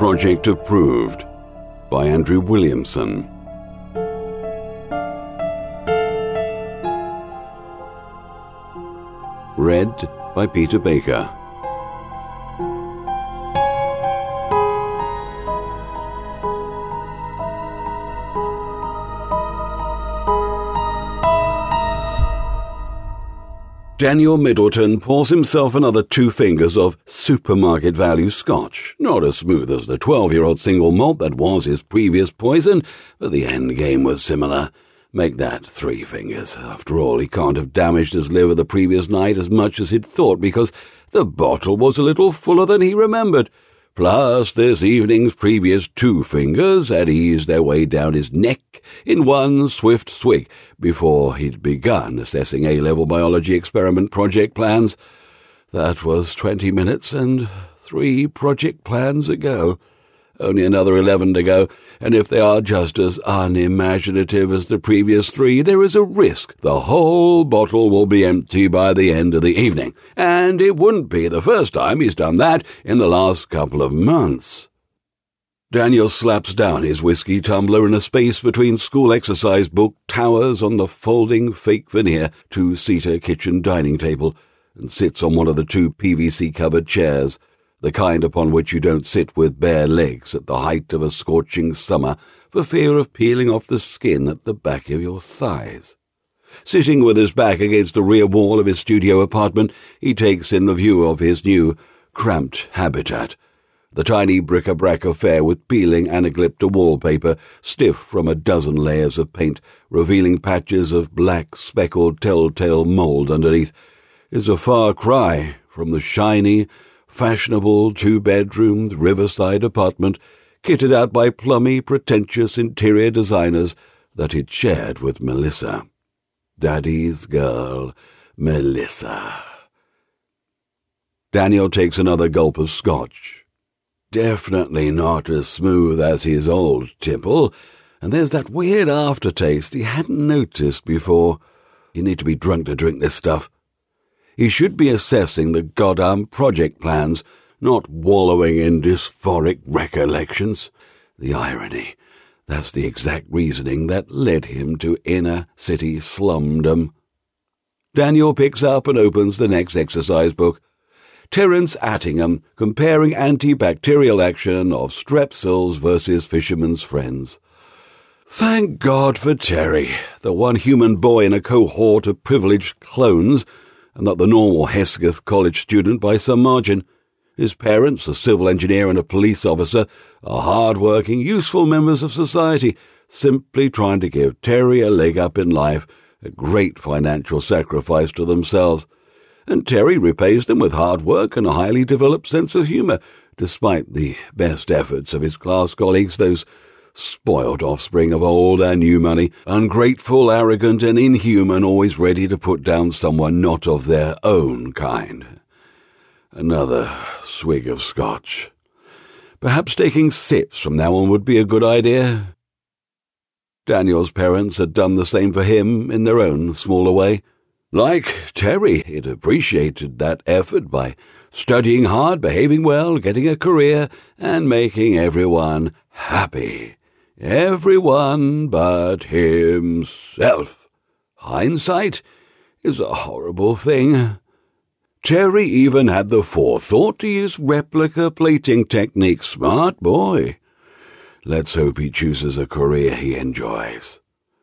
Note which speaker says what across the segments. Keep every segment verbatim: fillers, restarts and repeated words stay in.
Speaker 1: Project Approved by Andrew Williamson. Read by Peter Baker. Daniel Middleton pours himself another two fingers of supermarket value scotch, not as smooth as the twelve-year-old single malt that was his previous poison, but the end game was similar. Make that three fingers. After all, he can't have damaged his liver the previous night as much as he'd thought, because the bottle was a little fuller than he remembered. Plus, this evening's previous two fingers had eased their way down his neck in one swift swig before he'd begun assessing A-level biology experiment project plans. That was twenty minutes and three project plans ago. Only another eleven to go, and if they are just as unimaginative as the previous three, there is a risk the whole bottle will be empty by the end of the evening, and it wouldn't be the first time he's done that in the last couple of months. Daniel slaps down his whiskey tumbler in a space between school exercise book towers on the folding fake veneer two-seater kitchen dining table, and sits on one of the two P V C-covered chairs, the kind upon which you don't sit with bare legs at the height of a scorching summer for fear of peeling off the skin at the back of your thighs. Sitting with his back against the rear wall of his studio apartment, he takes in the view of his new, cramped habitat. The tiny bric-a-brac affair with peeling anaglypta wallpaper, stiff from a dozen layers of paint, revealing patches of black speckled telltale mould underneath, is a far cry from the shiny, fashionable two-bedroomed riverside apartment kitted out by plummy, pretentious interior designers that he'd shared with Melissa. Daddy's girl, Melissa. Daniel takes another gulp of scotch. Definitely not as smooth as his old tipple, and there's that weird aftertaste he hadn't noticed before. You need to be drunk to drink this stuff. He should be assessing the goddamn project plans, not wallowing in dysphoric recollections. The irony. That's the exact reasoning that led him to inner-city slumdom. Daniel picks up and opens the next exercise book. Terence Attingham, comparing antibacterial action of Strepsils versus Fisherman's Friends. Thank God for Terry, the one human boy in a cohort of privileged clones, and not the normal Hesketh College student by some margin. His parents, a civil engineer and a police officer, are hard-working, useful members of society, simply trying to give Terry a leg up in life, a great financial sacrifice to themselves. And Terry repays them with hard work and a highly developed sense of humour, despite the best efforts of his class colleagues, those spoiled offspring of old and new money, ungrateful, arrogant, and inhuman, always ready to put down someone not of their own kind. Another swig of scotch. Perhaps taking sips from now on would be a good idea. Daniel's parents had done the same for him in their own smaller way. Like Terry, he'd appreciated that effort by studying hard, behaving well, getting a career, and making everyone happy. Everyone but himself. Hindsight is a horrible thing. Terry even had the forethought to use replica plating techniques. Smart boy. Let's hope he chooses a career he enjoys.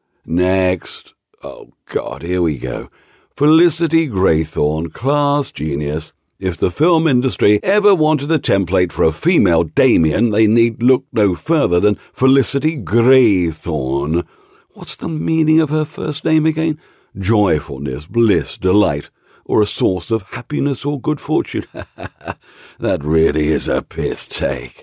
Speaker 1: Next. Oh, God, here we go. Felicity Graythorne, class genius. If the film industry ever wanted a template for a female Damien, they need look no further than Felicity Graythorne. What's the meaning of her first name again? Joyfulness, bliss, delight, or a source of happiness or good fortune. That really is a piss take.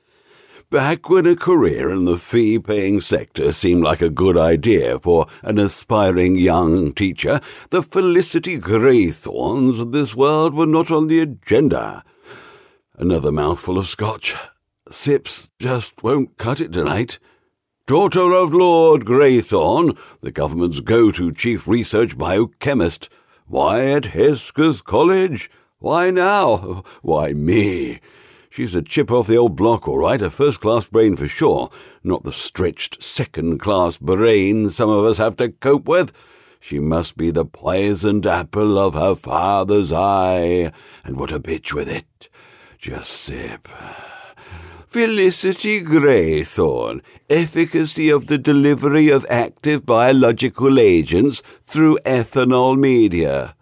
Speaker 1: Back when a career in the fee-paying sector seemed like a good idea for an aspiring young teacher, the Felicity Graythornes of this world were not on the agenda. Another mouthful of scotch. Sips just won't cut it tonight. Daughter of Lord Graythorne, the government's go-to chief research biochemist. Why at Hesketh College? Why now? Why me? She's a chip off the old block, all right, a first-class brain for sure, not the stretched second-class brain some of us have to cope with. She must be the poisoned apple of her father's eye, and what a bitch with it. Just sip. Felicity Greythorne, efficacy of the delivery of active biological agents through ethanol media.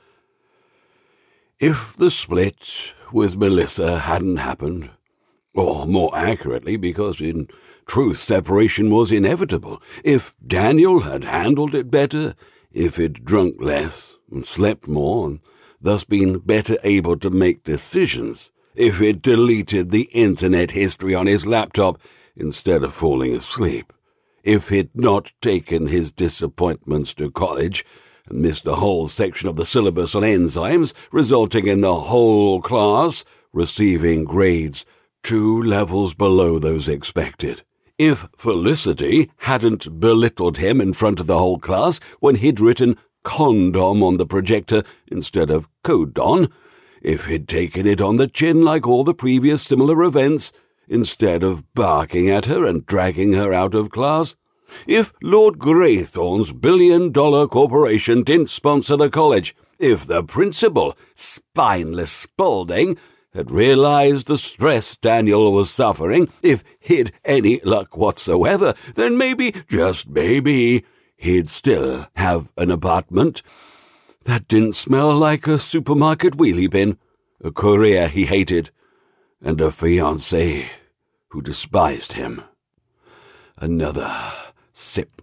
Speaker 1: If the split with Melissa hadn't happened, or more accurately, because in truth separation was inevitable, if Daniel had handled it better, if he'd drunk less and slept more, and thus been better able to make decisions, if he'd deleted the internet history on his laptop instead of falling asleep, if he'd not taken his disappointments to college and missed the whole section of the syllabus on enzymes, resulting in the whole class receiving grades two levels below those expected. If Felicity hadn't belittled him in front of the whole class when he'd written condom on the projector instead of codon, if he'd taken it on the chin like all the previous similar events, instead of barking at her and dragging her out of class, if Lord Greythorne's billion-dollar corporation didn't sponsor the college, if the principal, spineless Spaulding, had realized the stress Daniel was suffering, if he'd any luck whatsoever, then maybe, just maybe, he'd still have an apartment that didn't smell like a supermarket wheelie bin, a career he hated, and a fiancée who despised him. Another sip.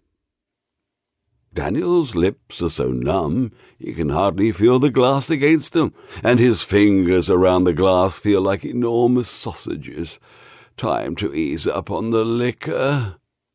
Speaker 1: Daniel's lips are so numb he can hardly feel the glass against them, and his fingers around the glass feel like enormous sausages. Time to ease up on the liquor.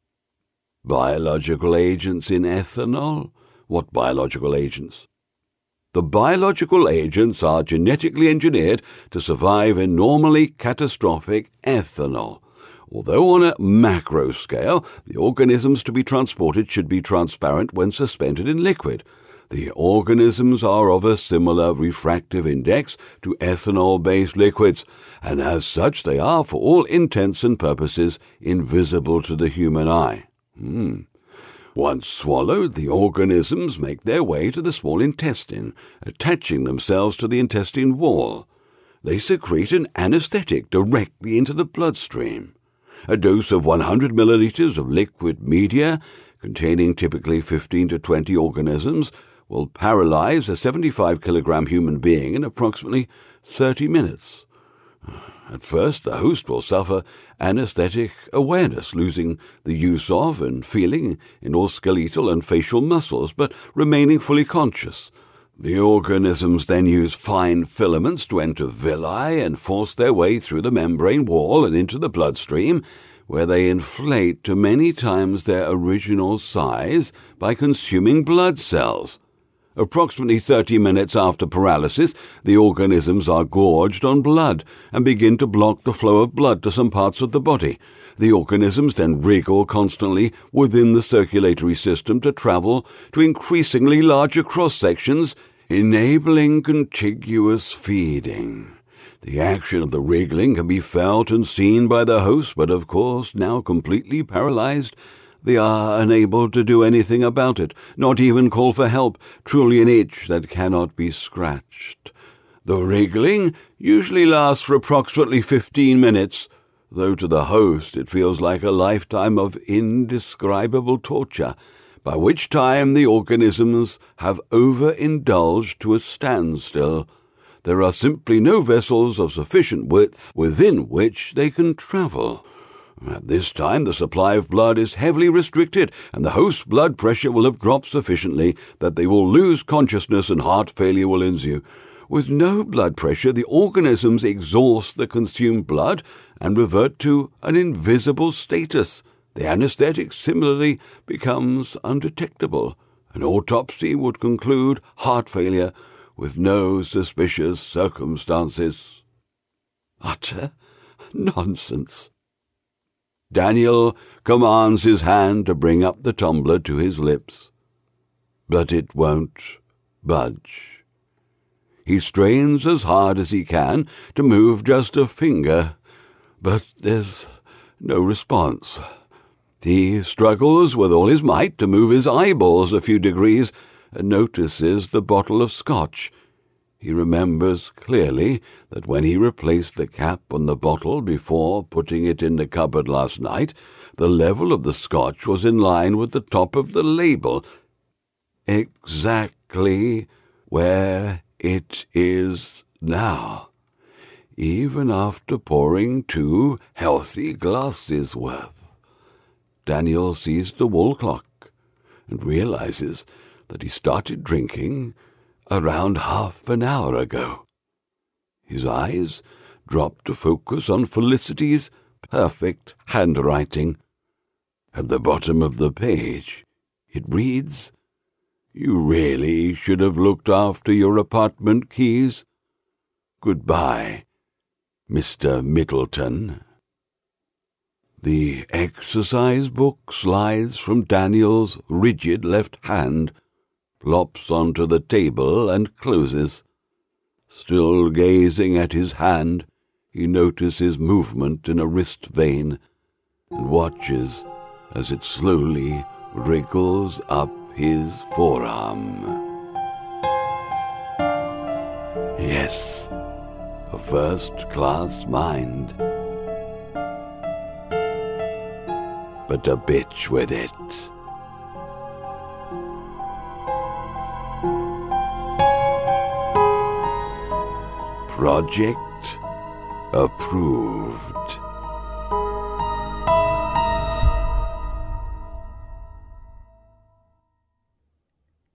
Speaker 1: Biological agents in ethanol? What biological agents? The biological agents are genetically engineered to survive in normally catastrophic ethanol. Although on a macro scale, the organisms to be transported should be transparent when suspended in liquid. The organisms are of a similar refractive index to ethanol-based liquids, and as such they are, for all intents and purposes, invisible to the human eye. Hmm. Once swallowed, the organisms make their way to the small intestine, attaching themselves to the intestine wall. They secrete an anesthetic directly into the bloodstream. A dose of one hundred milliliters of liquid media, containing typically fifteen to twenty organisms, will paralyze a seventy-five kilogram human being in approximately thirty minutes. At first, the host will suffer anesthetic awareness, losing the use of and feeling in all skeletal and facial muscles, but remaining fully conscious. The organisms then use fine filaments to enter villi and force their way through the membrane wall and into the bloodstream, where they inflate to many times their original size by consuming blood cells. Approximately thirty minutes after paralysis, the organisms are gorged on blood and begin to block the flow of blood to some parts of the body. The organisms then wriggle constantly within the circulatory system to travel to increasingly larger cross-sections, enabling contiguous feeding. The action of the wriggling can be felt and seen by the host, but of course, now completely paralyzed, they are unable to do anything about it, not even call for help, truly an itch that cannot be scratched. The wriggling usually lasts for approximately fifteen minutes, though to the host it feels like a lifetime of indescribable torture, by which time the organisms have overindulged to a standstill. There are simply no vessels of sufficient width within which they can travel. At this time, the supply of blood is heavily restricted, and the host's blood pressure will have dropped sufficiently that they will lose consciousness and heart failure will ensue. With no blood pressure, the organisms exhaust the consumed blood and revert to an invisible status. The anesthetic similarly becomes undetectable. An autopsy would conclude heart failure with no suspicious circumstances. Utter nonsense. Daniel commands his hand to bring up the tumbler to his lips, but it won't budge. He strains as hard as he can to move just a finger, but there's no response. He struggles with all his might to move his eyeballs a few degrees and notices the bottle of scotch. He remembers clearly that when he replaced the cap on the bottle before putting it in the cupboard last night, the level of the scotch was in line with the top of the label, exactly where it is now, even after pouring two healthy glasses worth. Daniel sees the wall clock and realizes that he started drinking around half an hour ago. His eyes drop to focus on Felicity's perfect handwriting. At the bottom of the page, it reads, "You really should have looked after your apartment keys. Goodbye, Mister Middleton." The exercise book slides from Daniel's rigid left hand, plops onto the table and closes. Still gazing at his hand, he notices movement in a wrist vein and watches as it slowly wriggles up his forearm. Yes, a first-class mind, but a bitch with it. Project approved.